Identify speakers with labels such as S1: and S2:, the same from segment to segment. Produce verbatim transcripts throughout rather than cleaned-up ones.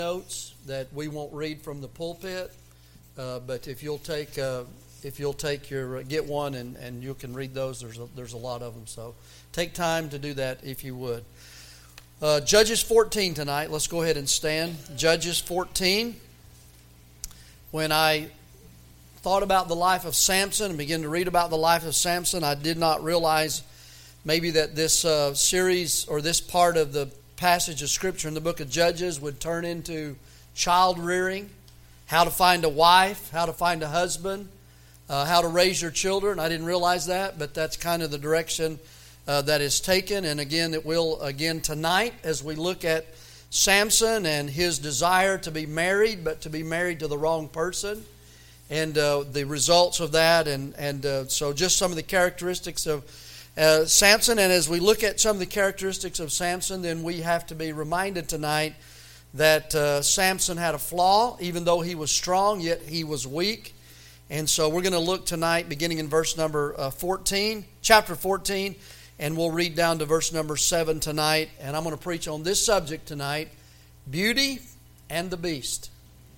S1: notes that we won't read from the pulpit, uh, but if you'll take uh, if you'll take your uh, get one and, and you can read those. There's a, there's a lot of them, so take time to do that if you would. Uh, Judges fourteen tonight. Let's go ahead and stand. Judges fourteen. When I thought about the life of Samson and began to read about the life of Samson, I did not realize maybe that this uh, series or this part of the passage of Scripture in the book of Judges would turn into child rearing, how to find a wife, how to find a husband, uh, how to raise your children. I didn't realize that, but that's kind of the direction uh, that is taken. And again, it will again tonight as we look at Samson and his desire to be married, but to be married to the wrong person, and uh, the results of that. And, and uh, so just some of the characteristics of Uh, Samson, and as we look at some of the characteristics of Samson, then we have to be reminded tonight that uh, Samson had a flaw. Even though he was strong, yet he was weak. And so we're going to look tonight, beginning in verse number uh, fourteen, chapter fourteen, and we'll read down to verse number seven tonight. And I'm going to preach on this subject tonight, beauty and the beast.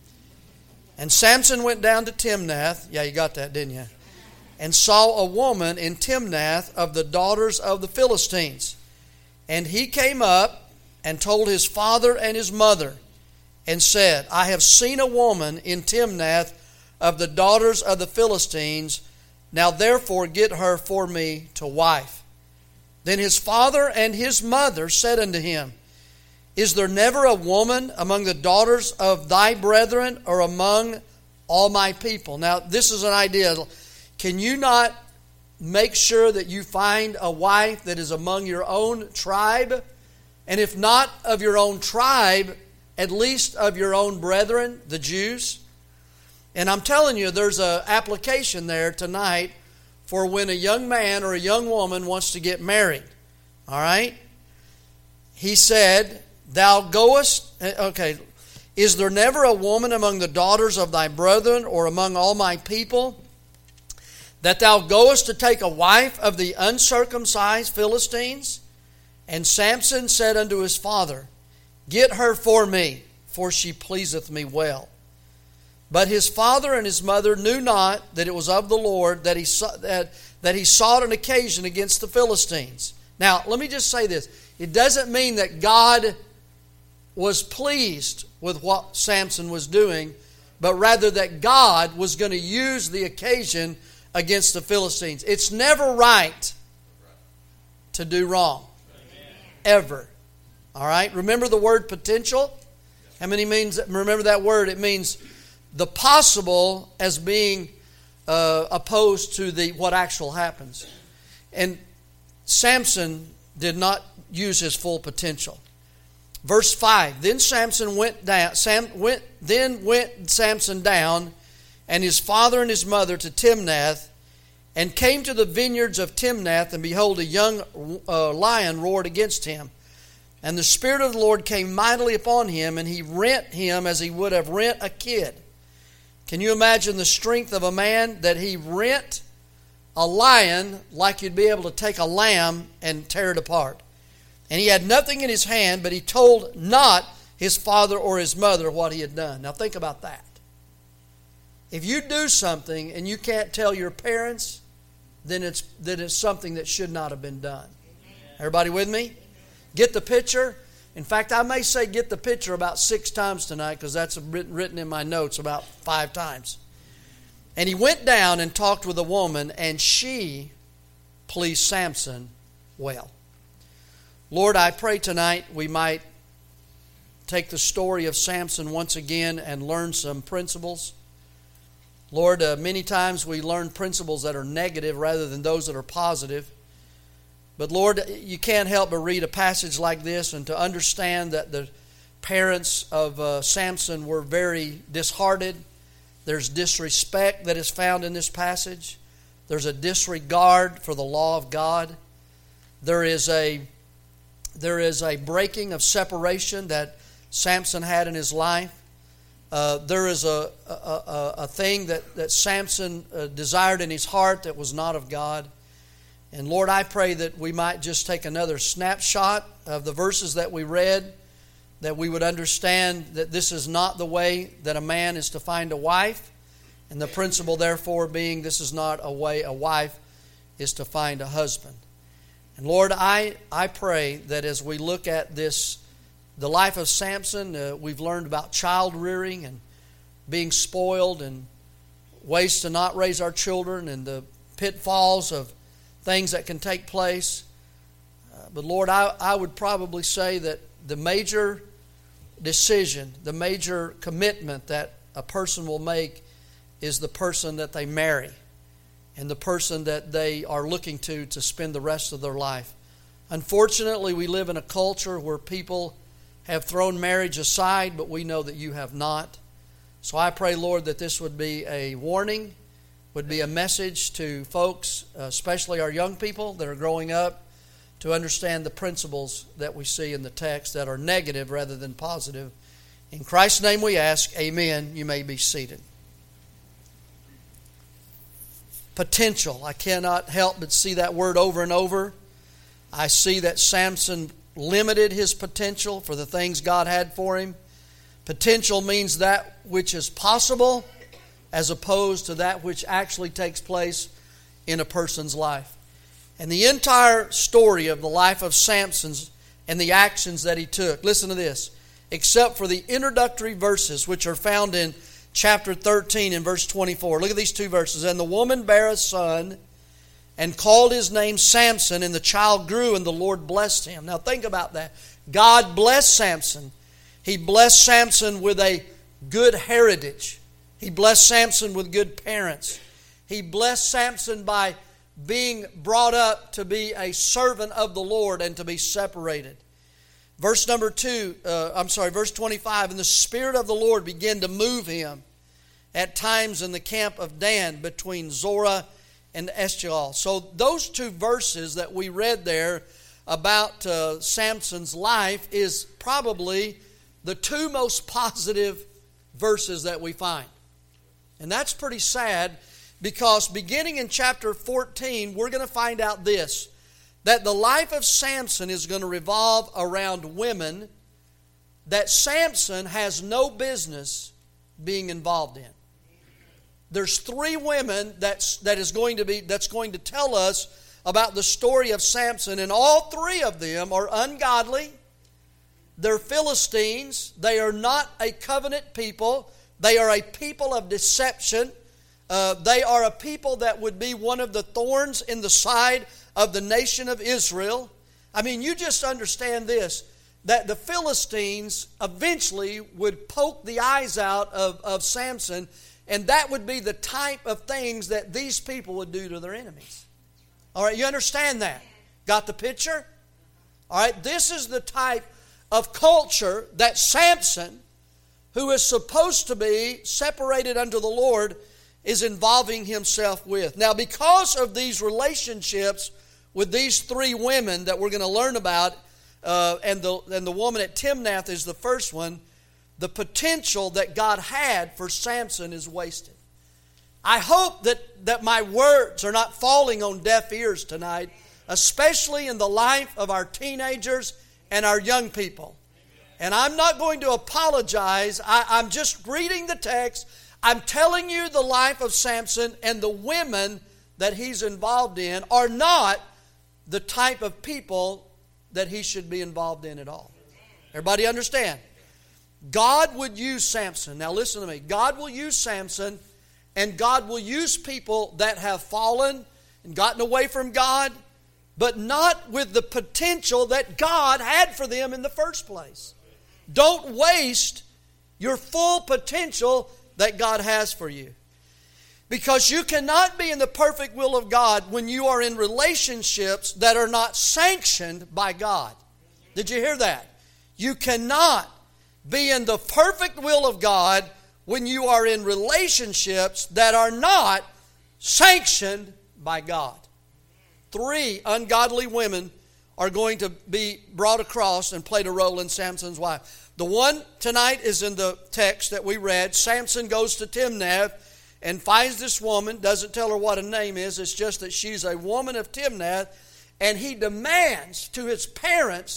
S1: And Samson went down to Timnath. Yeah, you got that, didn't you? And saw a woman in Timnath of the daughters of the Philistines. And he came up and told his father and his mother, and said, I have seen a woman in Timnath of the daughters of the Philistines. Now therefore get her for me to wife. Then his father and his mother said unto him, Is there never a woman among the daughters of thy brethren, or among all my people? Now this is an idea. Can you not make sure that you find a wife that is among your own tribe? And if not of your own tribe, at least of your own brethren, the Jews? And I'm telling you, there's an application there tonight for when a young man or a young woman wants to get married. All right? He said, Thou goest... Okay, is there never a woman among the daughters of thy brethren, or among all my people, that thou goest to take a wife of the uncircumcised Philistines? And Samson said unto his father, Get her for me, for she pleaseth me well. But his father and his mother knew not that it was of the Lord that he that, that he sought an occasion against the Philistines. Now, let me just say this. It doesn't mean that God was pleased with what Samson was doing, but rather that God was going to use the occasion against the Philistines. It's never right to do wrong. Ever. All right? Remember the word potential? How many means? Remember that word? It means the possible as being uh, opposed to the what actual happens. And Samson did not use his full potential. Verse five. Then Samson went down. Sam went. Then went Samson down, and his father and his mother to Timnath, and came to the vineyards of Timnath, and behold, a young uh, lion roared against him. And the Spirit of the Lord came mightily upon him, and he rent him as he would have rent a kid. Can you imagine the strength of a man that he rent a lion like you'd be able to take a lamb and tear it apart? And he had nothing in his hand, but he told not his father or his mother what he had done. Now think about that. If you do something and you can't tell your parents, then it's then it's something that should not have been done. Amen. Everybody with me? Get the picture? In fact, I may say get the picture about six times tonight, because that's written, written in my notes about five times. And he went down and talked with a woman, and she pleased Samson well. Lord, I pray tonight we might take the story of Samson once again and learn some principles. Lord, uh, many times we learn principles that are negative rather than those that are positive. But Lord, you can't help but read a passage like this and to understand that the parents of uh, Samson were very disheartened. There's disrespect that is found in this passage. There's a disregard for the law of God. There is a, there is a breaking of separation that Samson had in his life. Uh, there is a, a, a, a thing that, that Samson uh, desired in his heart that was not of God. And Lord, I pray that we might just take another snapshot of the verses that we read, that we would understand that this is not the way that a man is to find a wife, and the principle therefore being this is not a way a wife is to find a husband. And Lord, I, I pray that as we look at this, the life of Samson, uh, we've learned about child rearing and being spoiled and ways to not raise our children and the pitfalls of things that can take place. Uh, but Lord, I, I would probably say that the major decision, the major commitment that a person will make is the person that they marry and the person that they are looking to to spend the rest of their life. Unfortunately, we live in a culture where people have thrown marriage aside, but we know that you have not. So I pray, Lord, that this would be a warning, would be a message to folks, especially our young people that are growing up, to understand the principles that we see in the text that are negative rather than positive. In Christ's name we ask, amen. You may be seated. Potential. I cannot help but see that word over and over. I see that Samson limited his potential for the things God had for him. Potential means that which is possible as opposed to that which actually takes place in a person's life. And the entire story of the life of Samson's and the actions that he took, listen to this, except for the introductory verses which are found in chapter thirteen and verse twenty-four. Look at these two verses. And the woman bare a son and called his name Samson, and the child grew, and the Lord blessed him. Now think about that. God blessed Samson. He blessed Samson with a good heritage. He blessed Samson with good parents. He blessed Samson by being brought up to be a servant of the Lord and to be separated. Verse number two, uh, I'm sorry, verse twenty-five, and the Spirit of the Lord began to move him at times in the camp of Dan between Zorah and Eshtaol. So those two verses that we read there about uh, Samson's life is probably the two most positive verses that we find. And that's pretty sad because beginning in chapter fourteen, we're going to find out this, that the life of Samson is going to revolve around women that Samson has no business being involved in. There's three women that's, that is going to be, that's going to tell us about the story of Samson, and all three of them are ungodly. They're Philistines. They are not a covenant people. They are a people of deception. Uh, they are a people that would be one of the thorns in the side of the nation of Israel. I mean, you just understand this, that the Philistines eventually would poke the eyes out of, of Samson, and that would be the type of things that these people would do to their enemies. All right, you understand that? Got the picture? All right, this is the type of culture that Samson, who is supposed to be separated unto the Lord, is involving himself with. Now, because of these relationships with these three women that we're going to learn about, uh, and the and the woman at Timnath is the first one, the potential that God had for Samson is wasted. I hope that, that my words are not falling on deaf ears tonight, especially in the life of our teenagers and our young people. And I'm not going to apologize. I, I'm just reading the text. I'm telling you the life of Samson, and the women that he's involved in are not the type of people that he should be involved in at all. Everybody understand? God would use Samson. Now listen to me. God will use Samson, and God will use people that have fallen and gotten away from God, but not with the potential that God had for them in the first place. Don't waste your full potential that God has for you. Because you cannot be in the perfect will of God when you are in relationships that are not sanctioned by God. Did you hear that? You cannot be in the perfect will of God when you are in relationships that are not sanctioned by God. Three ungodly women are going to be brought across and played a role in Samson's wife. The one tonight is in the text that we read. Samson goes to Timnath and finds this woman, doesn't tell her what her name is, it's just that she's a woman of Timnath, and he demands to his parents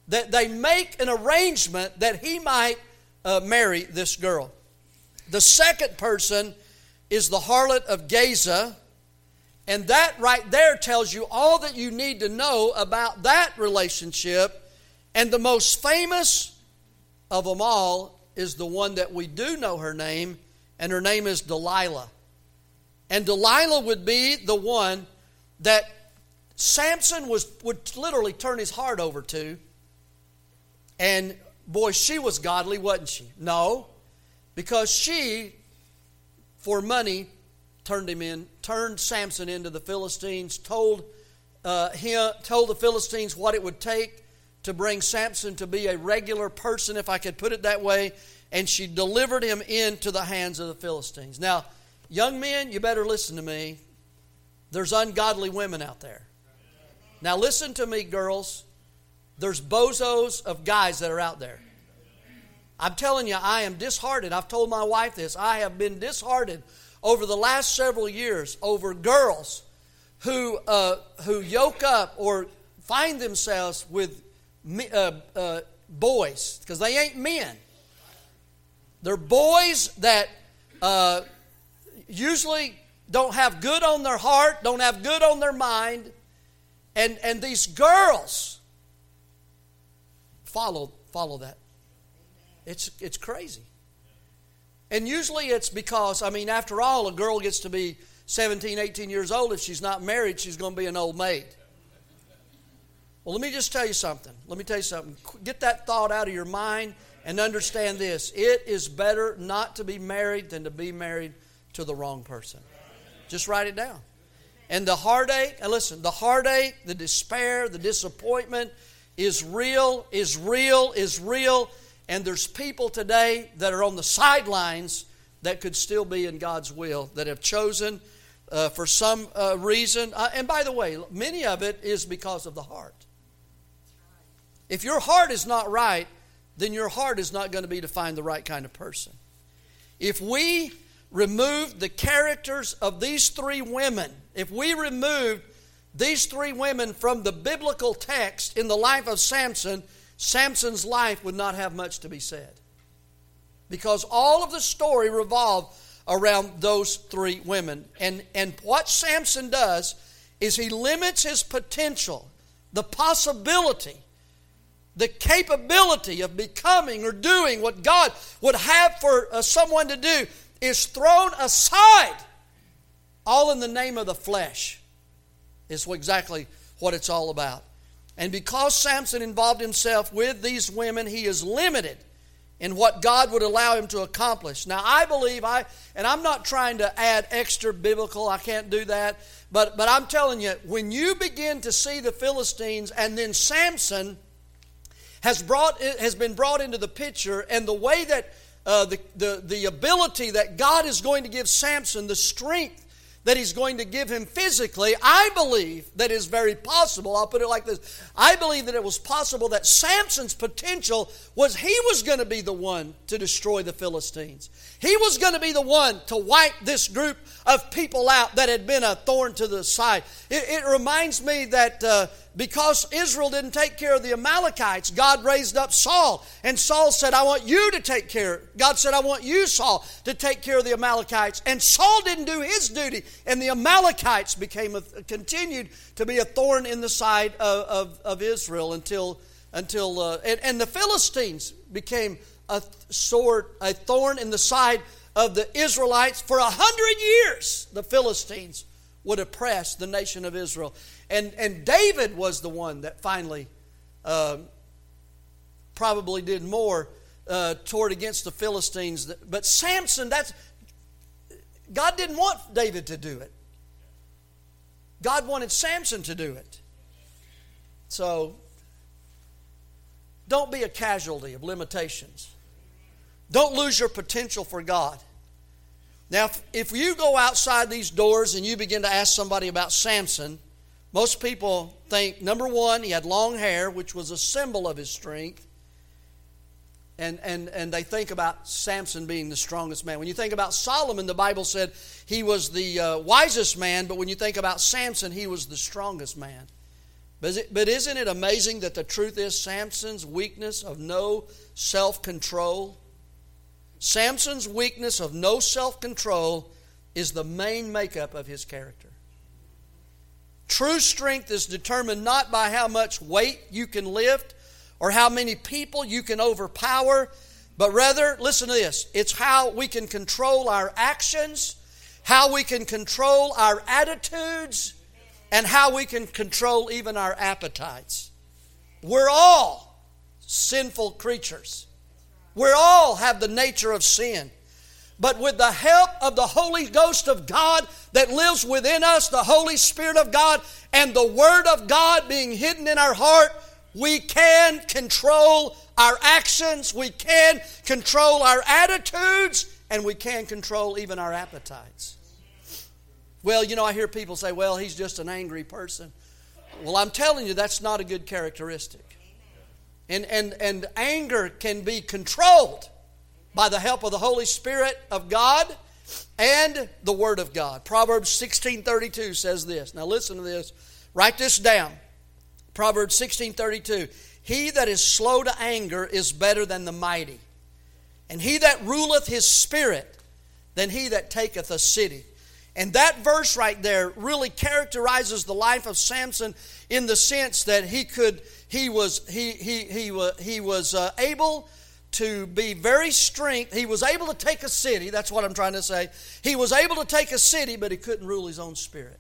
S1: that they make an arrangement that he might uh, marry this girl. The second person is the harlot of Gaza, and that right there tells you all that you need to know about that relationship. And the most famous of them all is the one that we do know her name, and her name is Delilah. And Delilah would be the one that Samson was would literally turn his heart over to. And boy, she was godly, wasn't she? No, because she, for money, turned him in, turned Samson into the Philistines, told uh, him, told the Philistines what it would take to bring Samson to be a regular person, if I could put it that way, and she delivered him into the hands of the Philistines. Now, young men, you better listen to me. There's ungodly women out there. Now listen to me, girls. There's bozos of guys that are out there. I'm telling you, I am disheartened. I've told my wife this. I have been disheartened over the last several years over girls who uh, who yoke up or find themselves with uh, uh, boys, because they ain't men. They're boys that uh, usually don't have good on their heart, don't have good on their mind, and and these girls follow follow that. It's it's crazy. And usually it's because, I mean, after all, a girl gets to be seventeen, eighteen years old. If she's not married, she's going to be an old maid. Well, let me just tell you something. Let me tell you something. Get that thought out of your mind and understand this. It is better not to be married than to be married to the wrong person. Just write it down. And the heartache, and listen, the heartache, the despair, the disappointment is real, is real, is real. And there's people today that are on the sidelines that could still be in God's will, that have chosen uh, for some uh, reason. Uh, and by the way, many of it is because of the heart. If your heart is not right, then your heart is not going to be to find the right kind of person. If we removed the characters of these three women, if we removed these three women from the biblical text in the life of Samson, Samson's life would not have much to be said. Because all of the story revolved around those three women. And, and what Samson does is he limits his potential, the possibility, the capability of becoming or doing what God would have for uh, someone to do is thrown aside. All in the name of the flesh is exactly what it's all about. And because Samson involved himself with these women, he is limited in what God would allow him to accomplish. Now, I believe, I and I'm not trying to add extra biblical, I can't do that, but, but I'm telling you, when you begin to see the Philistines and then Samson has brought has been brought into the picture, and the way that uh, the, the, the ability that God is going to give Samson, the strength that He's going to give him physically, I believe that is very possible. I'll put it like this. I believe that it was possible that Samson's potential was he was going to be the one to destroy the Philistines. He was going to be the one to wipe this group of people out that had been a thorn to the side. It, it reminds me that uh, because Israel didn't take care of the Amalekites, God raised up Saul. And Saul said, I want you to take care. God said, I want you, Saul, to take care of the Amalekites. And Saul didn't do his duty. And the Amalekites became a, continued to be a thorn in the side of, of, of Israel until, until uh, and, and the Philistines became a sword, a thorn in the side of the Israelites. For a hundred years, the Philistines would oppress the nation of Israel. And, and David was the one that finally uh, probably did more uh, toward against the Philistines. But Samson, that's God didn't want David to do it. God wanted Samson to do it. So, don't be a casualty of limitations. Don't lose your potential for God. Now, if, if you go outside these doors and you begin to ask somebody about Samson, most people think, number one, he had long hair, which was a symbol of his strength. And, and, and they think about Samson being the strongest man. When you think about Solomon, the Bible said he was the uh, wisest man, but when you think about Samson, he was the strongest man. But, is it, but isn't it amazing that the truth is Samson's weakness of no self-control? Samson's weakness of no self-control is the main makeup of his character. True strength is determined not by how much weight you can lift or how many people you can overpower, but rather, listen to this, it's how we can control our actions, how we can control our attitudes, and how we can control even our appetites. We're all sinful creatures. We all have the nature of sin. But with the help of the Holy Ghost of God that lives within us, the Holy Spirit of God, and the Word of God being hidden in our heart, we can control our actions, we can control our attitudes, and we can control even our appetites. Well, you know, I hear people say, well, he's just an angry person. Well, I'm telling you, that's not a good characteristic. And, and, and anger can be controlled by the help of the Holy Spirit of God and the Word of God. Proverbs sixteen thirty-two says this. Now listen to this. Write this down. Proverbs sixteen thirty-two. He that is slow to anger is better than the mighty, and he that ruleth his spirit than he that taketh a city. And that verse right there really characterizes the life of Samson in the sense that he could, he was, he he he was he was uh, able to be very strength. He was able to take a city. That's what I'm trying to say. He was able to take a city, but he couldn't rule his own spirit.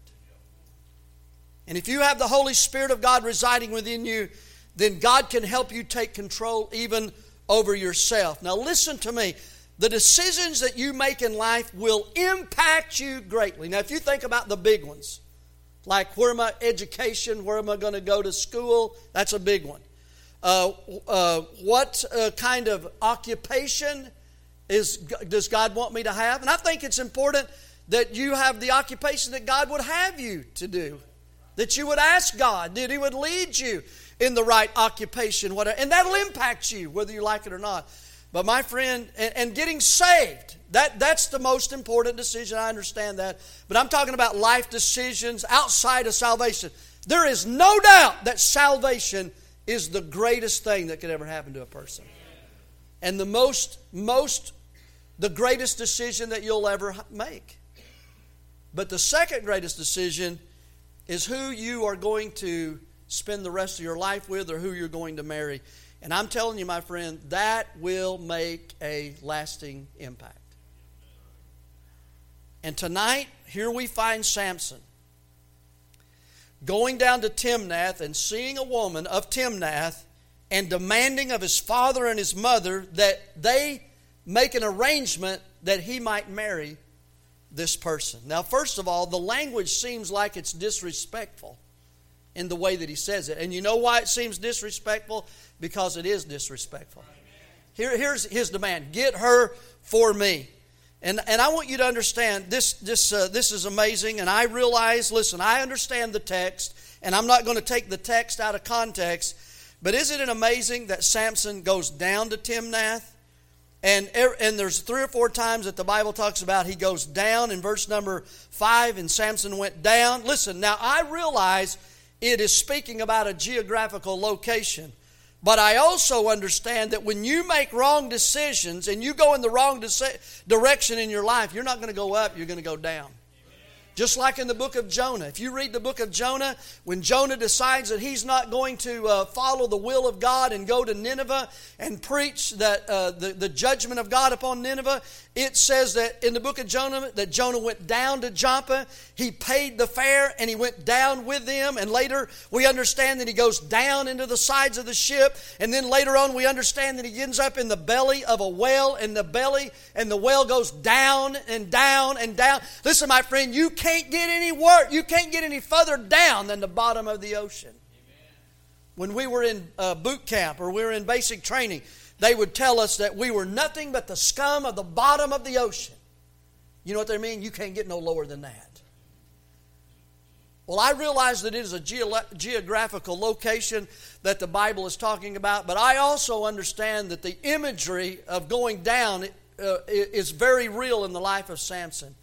S1: And if you have the Holy Spirit of God residing within you, then God can help you take control even over yourself. Now listen to me. The decisions that you make in life will impact you greatly. Now if you think about the big ones, like where am I education, where am I going to go to school, that's a big one. Uh, uh, what uh, kind of occupation is does God want me to have? And I think it's important that you have the occupation that God would have you to do. That you would ask God, that He would lead you in the right occupation, whatever, and that'll impact you whether you like it or not. But my friend, and, and getting saved, that, that's the most important decision. I understand that. But I'm talking about life decisions outside of salvation. There is no doubt that salvation is the greatest thing that could ever happen to a person. And the most, most, the greatest decision that you'll ever make. But the second greatest decision is who you are going to spend the rest of your life with or who you're going to marry. And I'm telling you, my friend, that will make a lasting impact. And tonight, here we find Samson going down to Timnath and seeing a woman of Timnath and demanding of his father and his mother that they make an arrangement that he might marry this person. Now, first of all, the language seems like it's disrespectful in the way that he says it. And you know why it seems disrespectful? Because it is disrespectful. Here, here's his demand. Get her for me. And, and I want you to understand, this, this, uh, this is amazing. And I realize, listen, I understand the text. And I'm not going to take the text out of context. But isn't it amazing that Samson goes down to Timnath? And, and there's three or four times that the Bible talks about he goes down in verse number five, and Samson went down. Listen, now I realize it is speaking about a geographical location. But I also understand that when you make wrong decisions and you go in the wrong de- direction in your life, you're not going to go up, you're going to go down. Just like in the book of Jonah. If you read the book of Jonah, when Jonah decides that he's not going to uh, follow the will of God and go to Nineveh and preach that uh, the, the judgment of God upon Nineveh, it says that in the book of Jonah that Jonah went down to Joppa. He paid the fare and he went down with them. And later we understand that he goes down into the sides of the ship. And then later on we understand that he ends up in the belly of a whale, and the belly and the whale goes down and down and down. Listen, my friend, you can't get any worse. You can't get any further down than the bottom of the ocean. Amen. When we were in uh, boot camp or we were in basic training, they would tell us that we were nothing but the scum of the bottom of the ocean. You know what they mean? You can't get no lower than that. Well, I realize that it is a ge- geographical location that the Bible is talking about, but I also understand that the imagery of going down uh, is very real in the life of Samson.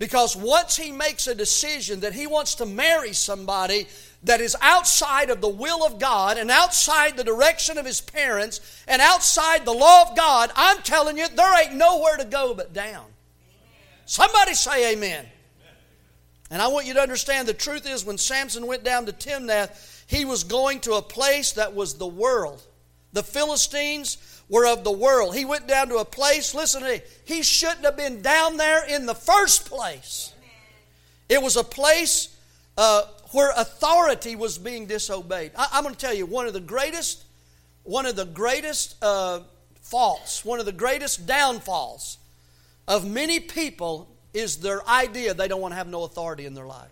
S1: Because once he makes a decision that he wants to marry somebody that is outside of the will of God and outside the direction of his parents and outside the law of God, I'm telling you, there ain't nowhere to go but down. Amen. Somebody say amen. Amen. And I want you to understand the truth is when Samson went down to Timnath, he was going to a place that was the world. The Philistines were of the world. He went down to a place, listen to me, he shouldn't have been down there in the first place. It was a place uh, where authority was being disobeyed. I, I'm going to tell you, one of the greatest, one of the greatest uh, faults, one of the greatest downfalls of many people is their idea they don't want to have no authority in their life.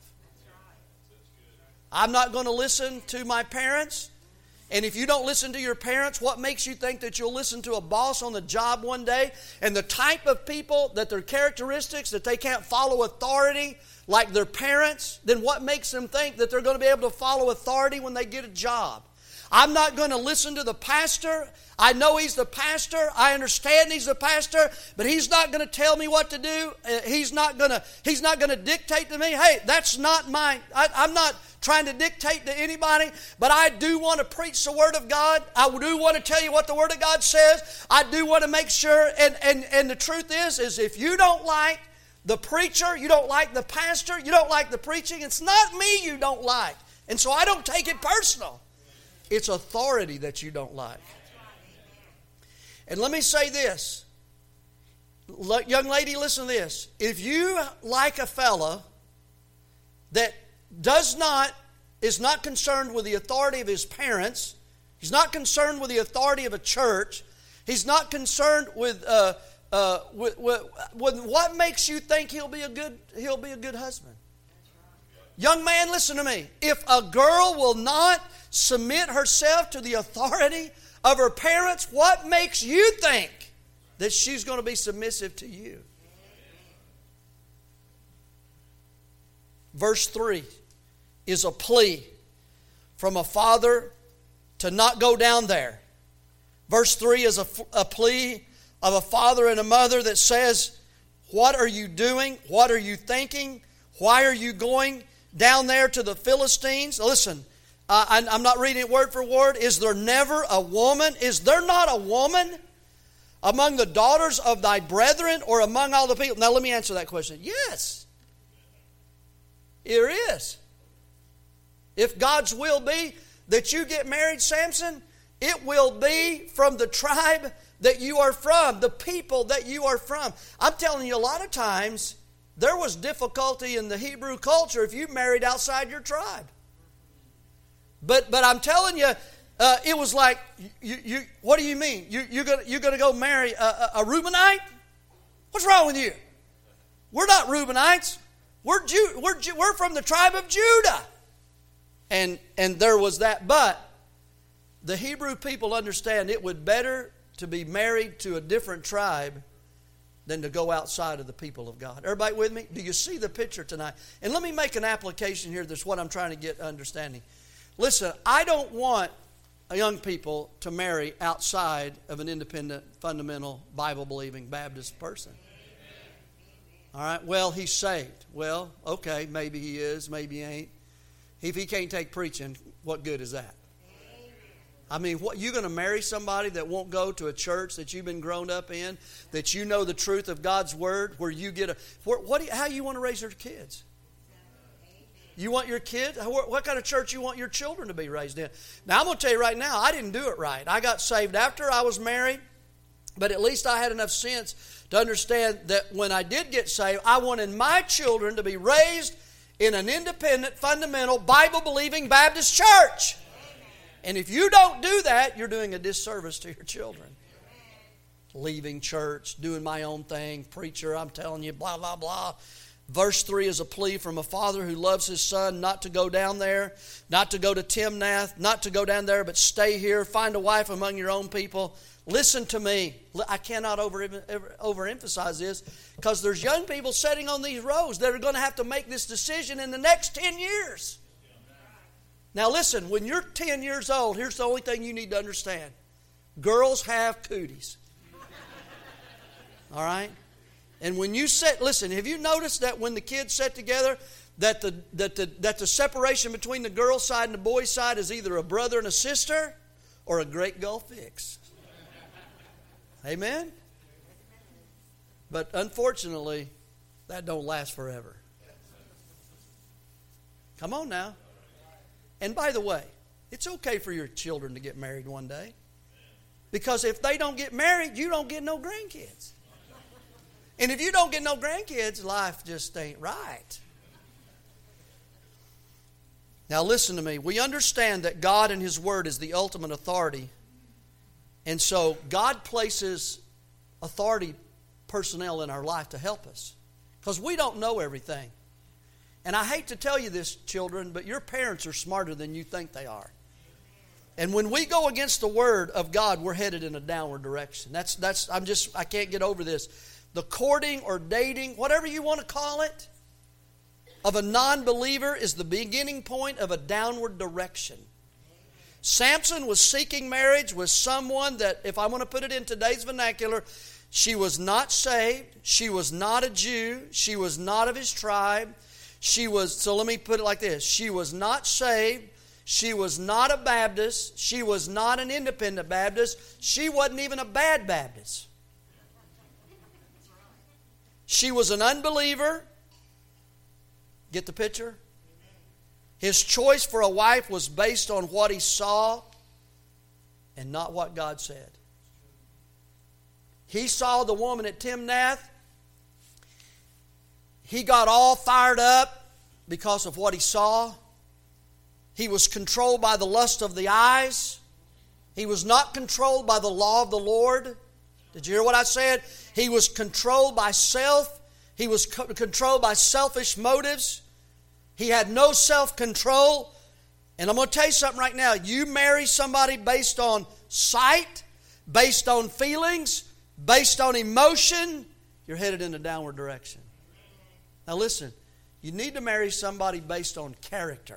S1: I'm not going to listen to my parents. And if you don't listen to your parents, what makes you think that you'll listen to a boss on the job one day? And the type of people that their characteristics, that they can't follow authority like their parents, then what makes them think that they're going to be able to follow authority when they get a job? I'm not going to listen to the pastor. I know he's the pastor. I understand he's the pastor, but he's not going to tell me what to do. He's not going to, he's not going to dictate to me. Hey, that's not my, I, I'm not trying to dictate to anybody, but I do want to preach the Word of God. I do want to tell you what the Word of God says. I do want to make sure, and, and, and the truth is, is if you don't like the preacher, you don't like the pastor, you don't like the preaching, it's not me you don't like. And so I don't take it personal. It's authority that you don't like. And let me say this. Young lady, listen to this. If you like a fella that does not, is not concerned with the authority of his parents, he's not concerned with the authority of a church, he's not concerned with, uh, uh, with, with, with what makes you think he'll be a good, he'll be a good husband. Young man, listen to me. If a girl will not submit herself to the authority of her parents, what makes you think that she's going to be submissive to you? Verse three is a plea from a father to not go down there. Verse three is a, a plea of a father and a mother that says, what are you doing? What are you thinking? Why are you going down there to the Philistines? Listen, uh, I, I'm not reading it word for word. Is there never a woman? Is there not a woman among the daughters of thy brethren or among all the people? Now let me answer that question. Yes. There is. If God's will be that you get married, Samson, it will be from the tribe that you are from, the people that you are from. I'm telling you, a lot of times there was difficulty in the Hebrew culture if you married outside your tribe. But but I'm telling you, uh, it was like, you, you, what do you mean? You, you're going you're gonna go marry a, a, a Reubenite? What's wrong with you? We're not Reubenites. We're, Jew, we're, we're from the tribe of Judah. And, and there was that. But the Hebrew people understand it would better to be married to a different tribe than to go outside of the people of God. Everybody with me? Do you see the picture tonight? And let me make an application here. That's what I'm trying to get understanding. Listen, I don't want young people to marry outside of an independent, fundamental, Bible-believing Baptist person. All right, well, he's saved. Well, okay, maybe he is, maybe he ain't. If he can't take preaching, what good is that? I mean, what, you going to marry somebody that won't go to a church that you've been grown up in, that you know the truth of God's Word, where you get a... What, what do you, how you want to raise your kids? You want your kid? What kind of church you want your children to be raised in? Now, I'm going to tell you right now, I didn't do it right. I got saved after I was married, but at least I had enough sense to understand that when I did get saved, I wanted my children to be raised in an independent, fundamental, Bible-believing Baptist church. And if you don't do that, you're doing a disservice to your children. Leaving church, doing my own thing, preacher, I'm telling you, blah, blah, blah. Verse three is a plea from a father who loves his son not to go down there, not to go to Timnath, not to go down there, but stay here, find a wife among your own people. Listen to me. I cannot over, overemphasize this, because there's young people sitting on these rows that are going to have to make this decision in the next ten years. Now listen, when you're ten years old, here's the only thing you need to understand. Girls have cooties. All right? And when you sit, listen, have you noticed that when the kids sit together, that the, that the, that the separation between the girl side and the boy side is either a brother and a sister or a great gulf fix? Amen? But unfortunately, that don't last forever. Come on now. And by the way, it's okay for your children to get married one day. Because if they don't get married, you don't get no grandkids. And if you don't get no grandkids, life just ain't right. Now listen to me. We understand that God and His Word is the ultimate authority. And so God places authority personnel in our life to help us. Because we don't know everything. And I hate to tell you this, children, but your parents are smarter than you think they are. And when we go against the Word of God, we're headed in a downward direction. That's, that's, I'm just, I can't get over this. The courting or dating, whatever you want to call it, of a non-believer is the beginning point of a downward direction. Samson was seeking marriage with someone that, if I want to put it in today's vernacular, she was not saved, she was not a Jew, she was not of his tribe, she was, so let me put it like this, she was not saved, she was not a Baptist, she was not an independent Baptist, she wasn't even a bad Baptist. She was an unbeliever. Get the picture? His choice for a wife was based on what he saw and not what God said. He saw the woman at Timnath. He got all fired up because of what he saw. He was controlled by the lust of the eyes. He was not controlled by the law of the Lord. Did you hear what I said? He was controlled by self. He was co- controlled by selfish motives. He had no self-control. And I'm going to tell you something right now. You marry somebody based on sight, based on feelings, based on emotion, you're headed in a downward direction. Now listen, you need to marry somebody based on character,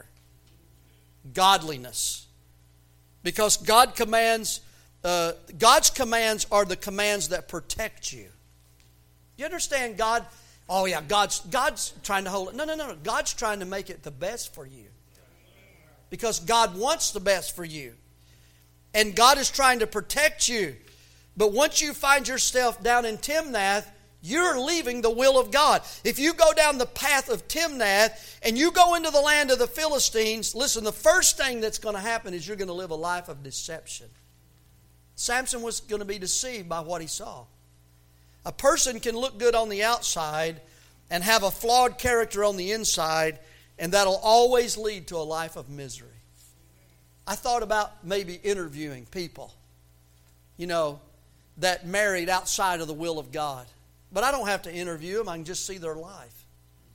S1: godliness. Because God commands, uh, God's commands are the commands that protect you. You understand God? Oh yeah, God's, God's trying to hold it. No, no, no, no. God's trying to make it the best for you. Because God wants the best for you. And God is trying to protect you. But once you find yourself down in Timnath, you're leaving the will of God. If you go down the path of Timnath and you go into the land of the Philistines, listen, the first thing that's going to happen is you're going to live a life of deception. Samson was going to be deceived by what he saw. A person can look good on the outside and have a flawed character on the inside, and that'll always lead to a life of misery. I thought about maybe interviewing people, you know, that married outside of the will of God. But I don't have to interview them. I can just see their life.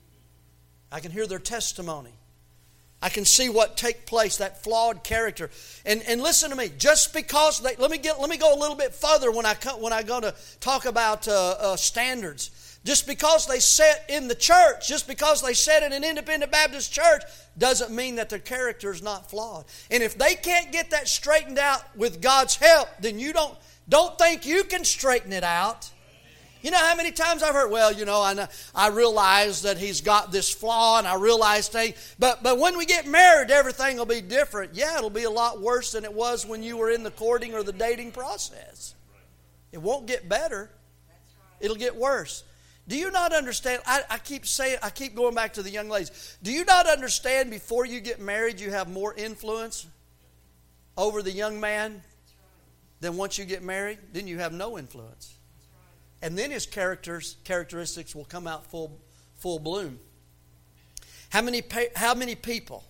S1: I can hear their testimony. I can see what take place, that flawed character. And and listen to me. Just because they, let me get let me go a little bit further when I when I go to talk about uh, uh, standards. Just because they sit in the church, just because they sit in an independent Baptist church, doesn't mean that their character is not flawed. And if they can't get that straightened out with God's help, then you don't don't think you can straighten it out. You know how many times I've heard, well, you know, I, I realize that he's got this flaw and I realize things. But, but when we get married, everything will be different. Yeah, it'll be a lot worse than it was when you were in the courting or the dating process. It won't get better. It'll get worse. Do you not understand? I, I keep saying, I keep going back to the young ladies. Do you not understand before you get married, you have more influence over the young man than once you get married? Then you have no influence. And then his characters, characteristics will come out full, full bloom. How many, how many people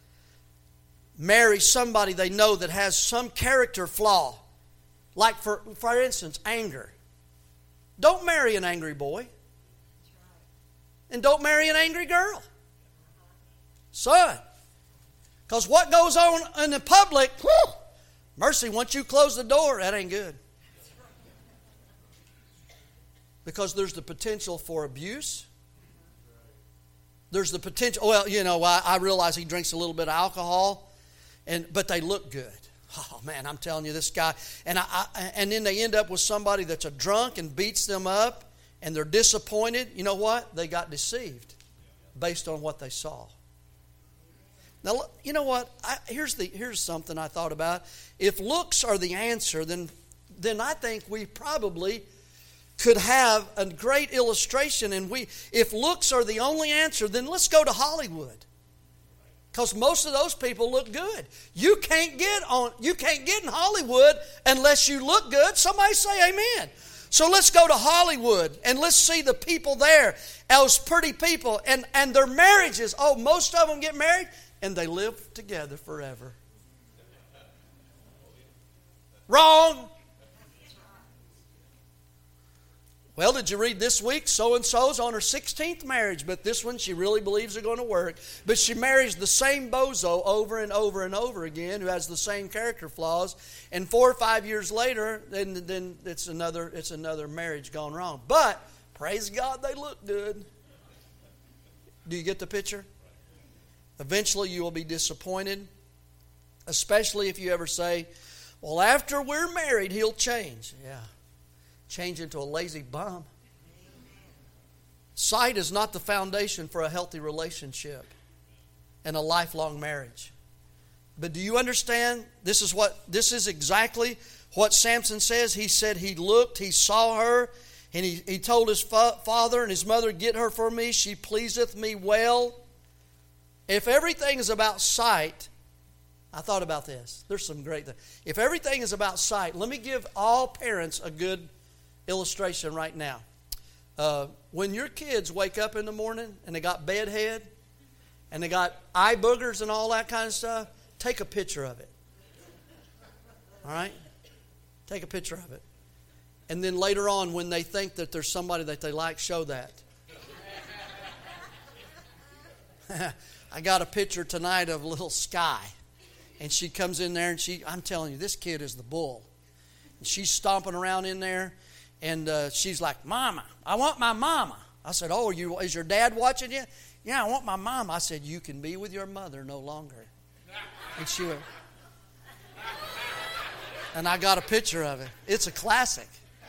S1: marry somebody they know that has some character flaw? Like, for, for instance, anger. Don't marry an angry boy. And don't marry an angry girl. Son. Because what goes on in the public, whew, mercy, once you close the door, that ain't good. Because there's the potential for abuse. There's the potential, well, you know, I, I realize he drinks a little bit of alcohol, and but they look good. Oh, man, I'm telling you, this guy. And, I, I, and then they end up with somebody that's a drunk and beats them up and they're disappointed, you know what? They got deceived based on what they saw. Now, you know what? I, here's the here's something I thought about. If looks are the answer, then then I think we probably could have a great illustration. And we, if looks are the only answer, then let's go to Hollywood, because most of those people look good. You can't get on. You can't get in Hollywood unless you look good. Somebody say amen. So let's go to Hollywood and let's see the people there, those pretty people, and and their marriages. Oh, most of them get married and they live together forever. Wrong. Well, did you read this week? So-and-so's on her sixteenth marriage, but this one she really believes are going to work. But she marries the same bozo over and over and over again who has the same character flaws. And four or five years later, then, then it's another it's another marriage gone wrong. But, praise God, they look good. Do you get the picture? Eventually you will be disappointed, especially if you ever say, well, after we're married, he'll change. Yeah. Change into a lazy bum. Sight is not the foundation for a healthy relationship and a lifelong marriage. But do you understand? This is what this is exactly what Samson says. He said he looked, he saw her, and he, he told his fa- father and his mother, get her for me, she pleaseth me well. If everything is about sight, I thought about this. There's some great things. If everything is about sight, let me give all parents a good illustration right now. Uh, when your kids wake up in the morning and they got bedhead and they got eye boogers and all that kind of stuff, take a picture of it. All right? Take a picture of it. And then later on, when they think that there's somebody that they like, show that. I got a picture tonight of little Sky. And she comes in there and she, I'm telling you, this kid is the bull. And she's stomping around in there. And uh, she's like, Mama, I want my mama. I said, oh, you, is your dad watching you? Yeah, I want my mama. I said, you can be with your mother no longer. And she went, and I got a picture of it. It's a classic.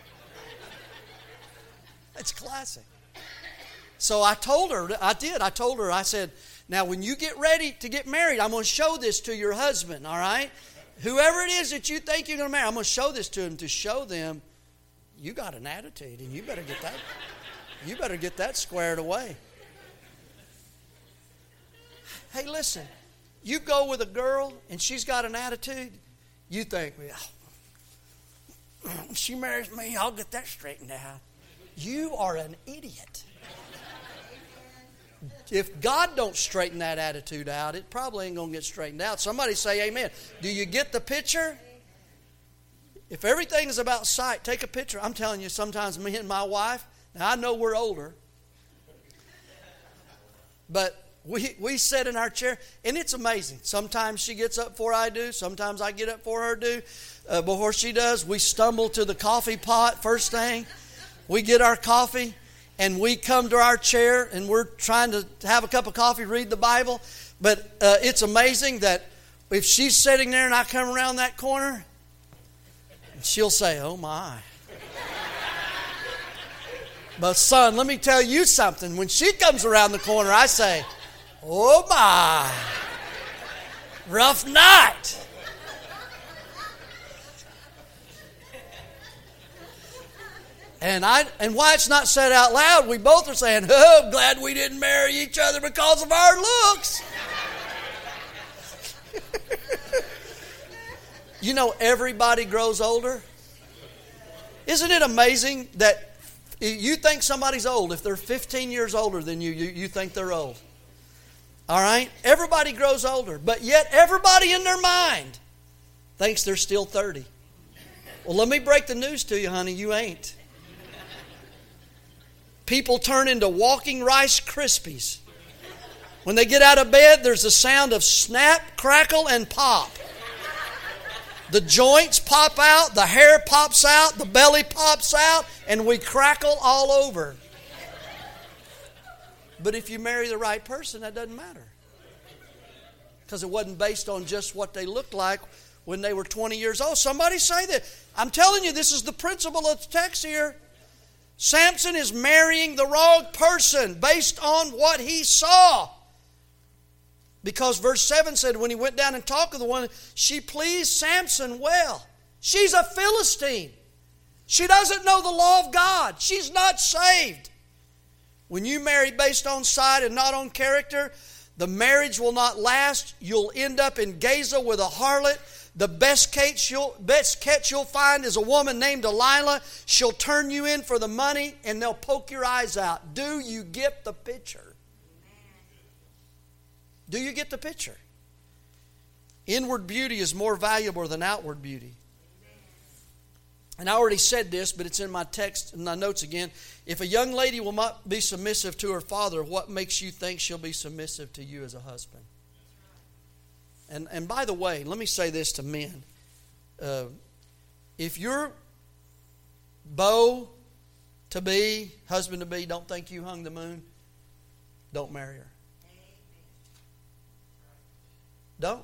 S1: It's classic. So I told her, I did, I told her, I said, now when you get ready to get married, I'm going to show this to your husband, all right? Whoever it is that you think you're going to marry, I'm going to show this to him to show them you got an attitude, and you better get that. You better get that squared away. Hey, listen. You go with a girl, and she's got an attitude. You think, well, if she marries me, I'll get that straightened out. You are an idiot. If God don't straighten that attitude out, it probably ain't going to get straightened out. Somebody say amen. Do you get the picture? If everything is about sight, take a picture. I'm telling you, sometimes me and my wife, now I know we're older, but we we sit in our chair, and it's amazing. Sometimes she gets up before I do. Sometimes I get up before her do. Uh, before she does, we stumble to the coffee pot first thing. We get our coffee, and we come to our chair, and we're trying to have a cup of coffee, read the Bible. But uh, it's amazing that if she's sitting there and I come around that corner, she'll say, oh my. But son, let me tell you something. When she comes around the corner, I say, oh my. Rough night. And I and why it's not said out loud, we both are saying, oh, glad we didn't marry each other because of our looks. You know, everybody grows older. Isn't it amazing that you think somebody's old? If they're fifteen years older than you, you, you think they're old. All right? Everybody grows older. But yet everybody in their mind thinks they're still thirty. Well, let me break the news to you, honey. You ain't. People turn into walking Rice Krispies. When they get out of bed, there's a sound of snap, crackle, and pop. The joints pop out, the hair pops out, the belly pops out, and we crackle all over. But if you marry the right person, that doesn't matter. Because it wasn't based on just what they looked like when they were twenty years old. Somebody say that. I'm telling you, this is the principle of the text here. Samson is marrying the wrong person based on what he saw. Because verse seven said, when he went down and talked with the woman, she pleased Samson well. She's a Philistine. She doesn't know the law of God. She's not saved. When you marry based on sight and not on character, the marriage will not last. You'll end up in Gaza with a harlot. The best catch you'll, best catch you'll find is a woman named Delilah. She'll turn you in for the money and they'll poke your eyes out. Do you get the picture? Do you get the picture? Inward beauty is more valuable than outward beauty. And I already said this, but it's in my text, in my notes again. If a young lady will not be submissive to her father, what makes you think she'll be submissive to you as a husband? And and by the way, let me say this to men. Uh, if your beau to be, husband to be, don't think you hung the moon, don't marry her. Don't.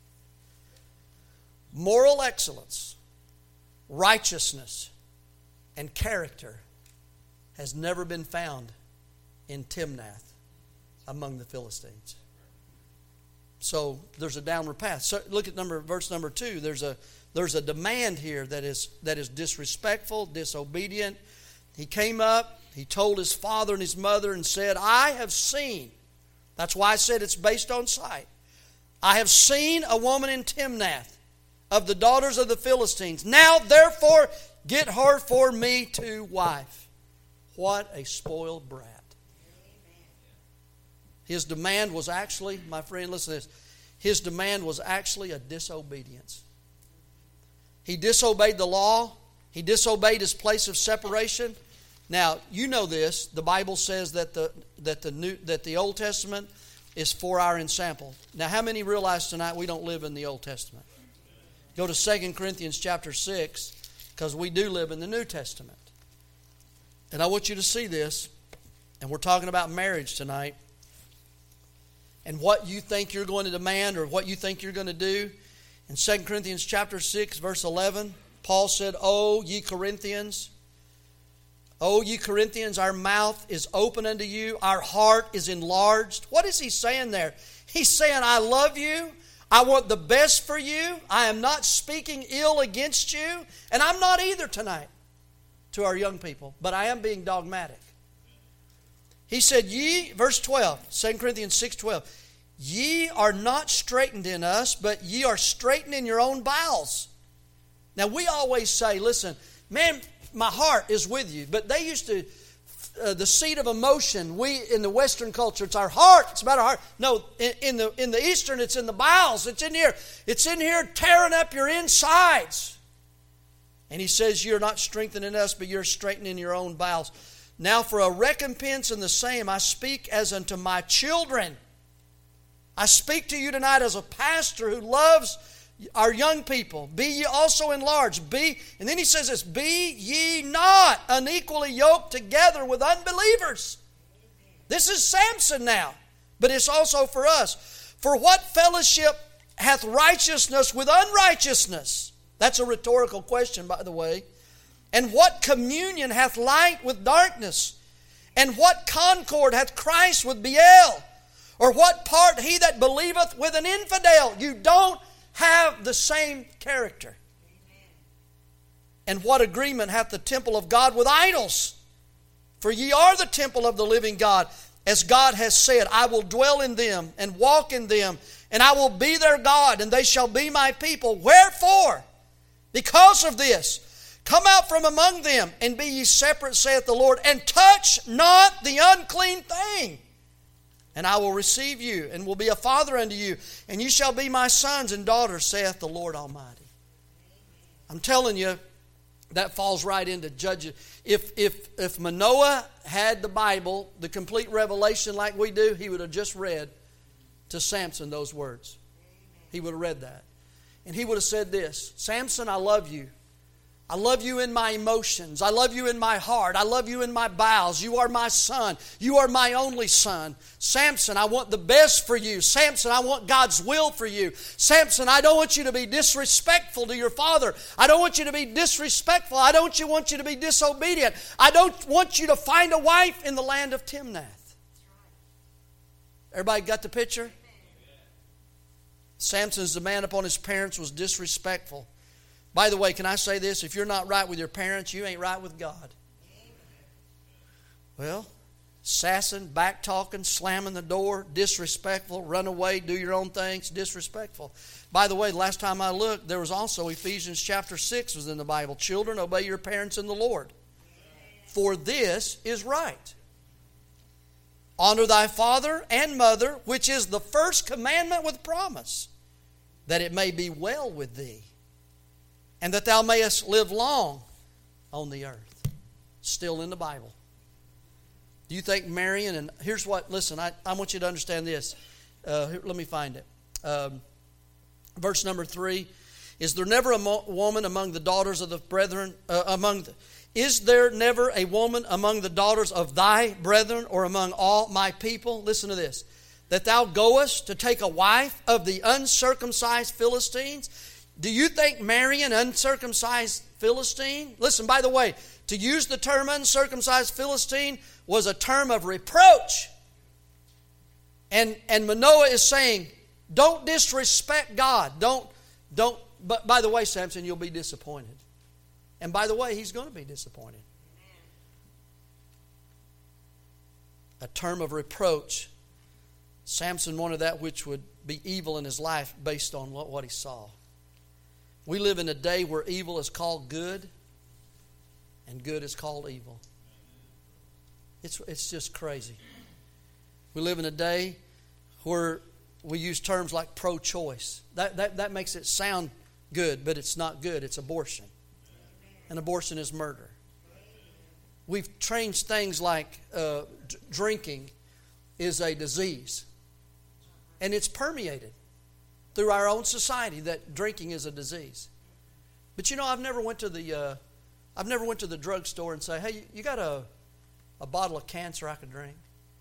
S1: Moral excellence, righteousness, and character has never been found in Timnath among the Philistines. So there's a downward path. So look at number verse number two. There's a there's a demand here that is that is disrespectful, disobedient. He came up, he told his father and his mother and said, I have seen. That's why I said it's based on sight. I have seen a woman in Timnath of the daughters of the Philistines. Now therefore get her for me to wife. What a spoiled brat. His demand was actually, my friend, listen to this. His demand was actually a disobedience. He disobeyed the law. He disobeyed his place of separation. Now, you know this. The Bible says that the that the new that the Old Testament is for our ensample. Now, how many realize tonight we don't live in the Old Testament? Go to Second Corinthians chapter six, because we do live in the New Testament. And I want you to see this. And we're talking about marriage tonight. And what you think you're going to demand or what you think you're going to do. In Second Corinthians chapter six, verse eleven, Paul said, O ye Corinthians, O ye Corinthians, our mouth is open unto you, our heart is enlarged. What is he saying there? He's saying, I love you, I want the best for you, I am not speaking ill against you, and I'm not either tonight to our young people, but I am being dogmatic. He said, ye, verse twelve, Second Corinthians six twelve, ye are not straitened in us, but ye are straitened in your own bowels. Now we always say, listen, man, my heart is with you. But they used to, uh, the seat of emotion, we in the Western culture, it's our heart, it's about our heart. No, in, in the in the Eastern, it's in the bowels, it's in here. It's in here tearing up your insides. And he says, you're not strengthened in us, but you're straitened in your own bowels. Now for a recompense in the same, I speak as unto my children. I speak to you tonight as a pastor who loves our young people. Be ye also enlarged. Be, and then he says this, be ye not unequally yoked together with unbelievers. This is Samson now, but it's also for us. For what fellowship hath righteousness with unrighteousness? That's a rhetorical question, by the way. And what communion hath light with darkness? And what concord hath Christ with Belial? Or what part he that believeth with an infidel? You don't have the same character. And what agreement hath the temple of God with idols? For ye are the temple of the living God. As God has said, I will dwell in them and walk in them, and I will be their God, and they shall be my people. Wherefore? Because of this, come out from among them, and be ye separate, saith the Lord, and touch not the unclean thing. And I will receive you, and will be a father unto you, and you shall be my sons and daughters, saith the Lord Almighty. I'm telling you, that falls right into Judges. If if if Manoah had the Bible, the complete revelation like we do, he would have just read to Samson those words. He would have read that. And he would have said this, Samson, I love you. I love you in my emotions. I love you in my heart. I love you in my bowels. You are my son. You are my only son. Samson, I want the best for you. Samson, I want God's will for you. Samson, I don't want you to be disrespectful to your father. I don't want you to be disrespectful. I don't want you to be disobedient. I don't want you to find a wife in the land of Timnath. Everybody got the picture? Samson's demand upon his parents was disrespectful. By the way, can I say this? If you're not right with your parents, you ain't right with God. Well, sassing, back-talking, slamming the door, disrespectful, run away, do your own things, disrespectful. By the way, the last time I looked, there was also Ephesians chapter six was in the Bible. Children, obey your parents in the Lord, for this is right. Honor thy father and mother, which is the first commandment with promise, that it may be well with thee, and that thou mayest live long on the earth. Still in the Bible. Do you think Marion, and here's what, listen, I, I want you to understand this. Uh, here, let me find it. Um, verse number three. Is there never a mo- woman among the daughters of the brethren, uh, among the, is there never a woman among the daughters of thy brethren, or among all my people? Listen to this. That thou goest to take a wife of the uncircumcised Philistines? Do you think marry an uncircumcised Philistine? Listen, by the way, to use the term uncircumcised Philistine was a term of reproach. And, and Manoah is saying, don't disrespect God. Don't, don't, but by the way, Samson, you'll be disappointed. And by the way, he's going to be disappointed. A term of reproach. Samson wanted that which would be evil in his life based on what, what he saw. We live in a day where evil is called good and good is called evil. It's, it's just crazy. We live in a day where we use terms like pro-choice. That, that, that makes it sound good, but it's not good. It's abortion. And abortion is murder. We've changed things like uh, d- drinking is a disease. And it's permeated through our own society that drinking is a disease. But you know, I've never went to the uh, I've never went to the drugstore and say, "Hey, you, you got a a bottle of cancer I could drink?"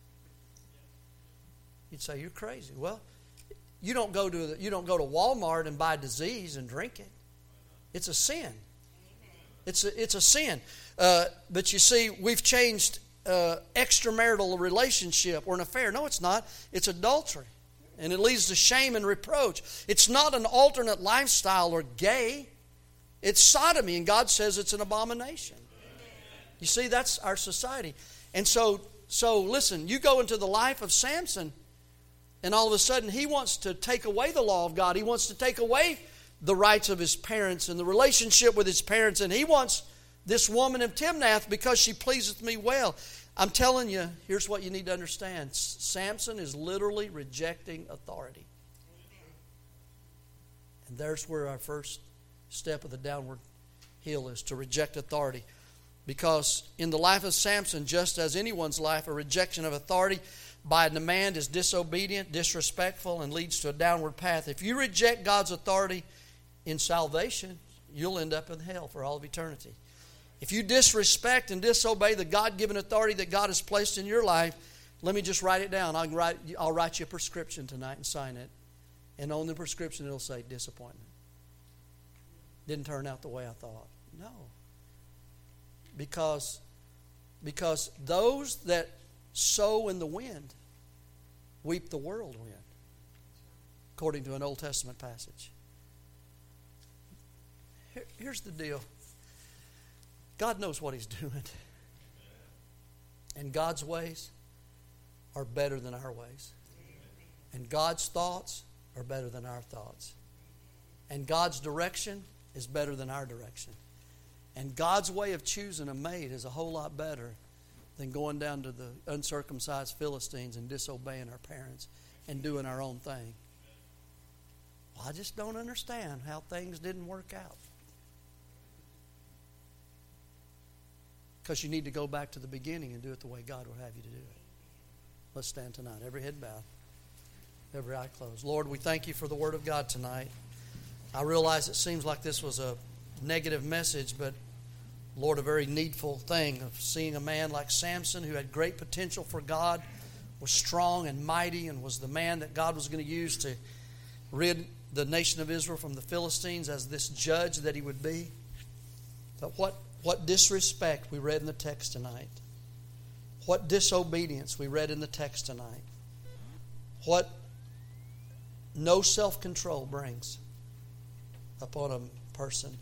S1: You'd say, "You're crazy." Well, you don't go to the, you don't go to Walmart and buy disease and drink it. It's a sin. It's a, it's a sin. Uh, but you see, we've changed uh, extramarital relationship or an affair. No, it's not. It's adultery. And it leads to shame and reproach. It's not an alternate lifestyle or gay. It's sodomy, and God says it's an abomination. You see, that's our society. And so, so listen, you go into the life of Samson, and all of a sudden he wants to take away the law of God. He wants to take away the rights of his parents and the relationship with his parents. And he wants this woman of Timnath because she pleaseth me well. I'm telling you, here's what you need to understand. Samson is literally rejecting authority. And there's where our first step of the downward hill is, to reject authority. Because in the life of Samson, just as anyone's life, a rejection of authority by demand is disobedient, disrespectful, and leads to a downward path. If you reject God's authority in salvation, you'll end up in hell for all of eternity. If you disrespect and disobey the God-given authority that God has placed in your life, let me just write it down. I'll write, I'll write you a prescription tonight and sign it. And on the prescription it'll say disappointment. Didn't turn out the way I thought. No. Because, because those that sow in the wind weep the whirlwind, according to an Old Testament passage. Here, here's the deal. God knows what He's doing. And God's ways are better than our ways. And God's thoughts are better than our thoughts. And God's direction is better than our direction. And God's way of choosing a mate is a whole lot better than going down to the uncircumcised Philistines and disobeying our parents and doing our own thing. Well, I just don't understand how things didn't work out. Because you need to go back to the beginning and do it the way God would have you to do it. Let's stand tonight. Every head bowed, every eye closed. Lord, we thank you for the Word of God tonight. I realize it seems like this was a negative message, but Lord, a very needful thing of seeing a man like Samson who had great potential for God, was strong and mighty, and was the man that God was going to use to rid the nation of Israel from the Philistines as this judge that he would be. But what, what disrespect we read in the text tonight. What disobedience we read in the text tonight. What no self-control brings upon a person.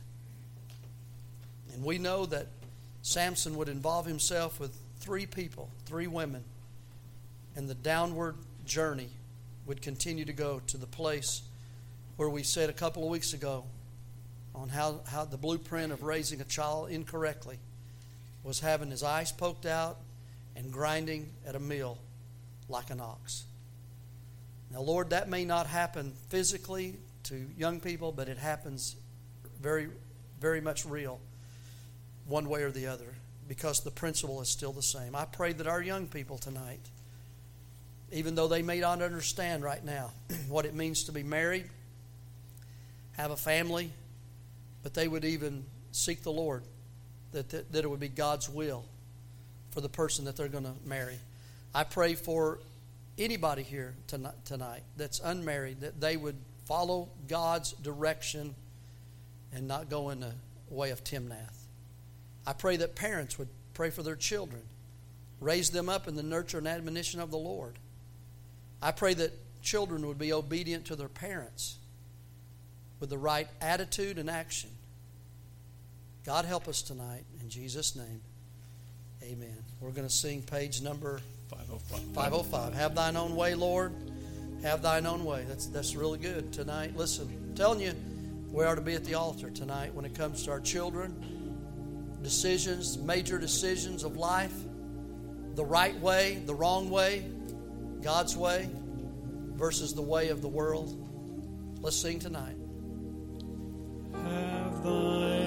S1: And we know that Samson would involve himself with three people, three women, and the downward journey would continue to go to the place where we said a couple of weeks ago on how, how the blueprint of raising a child incorrectly was having his eyes poked out and grinding at a mill like an ox. Now, Lord, that may not happen physically to young people, but it happens very, very much real, one way or the other, because the principle is still the same. I pray that our young people tonight, even though they may not understand right now what it means to be married, have a family, but they would even seek the Lord, that, that, that it would be God's will for the person that they're going to marry. I pray for anybody here tonight, tonight that's unmarried, that they would follow God's direction and not go in the way of Timnath. I pray that parents would pray for their children, raise them up in the nurture and admonition of the Lord. I pray that children would be obedient to their parents with the right attitude and action. God help us tonight. In Jesus' name, amen. We're going to sing page number
S2: five oh five.
S1: five oh five. Have thine own way, Lord. Have thine own way. That's, that's really good tonight. Listen, I'm telling you, we are to be at the altar tonight when it comes to our children. Decisions, major decisions of life, the right way, the wrong way, God's way versus the way of the world. Let's sing tonight.
S2: Have thy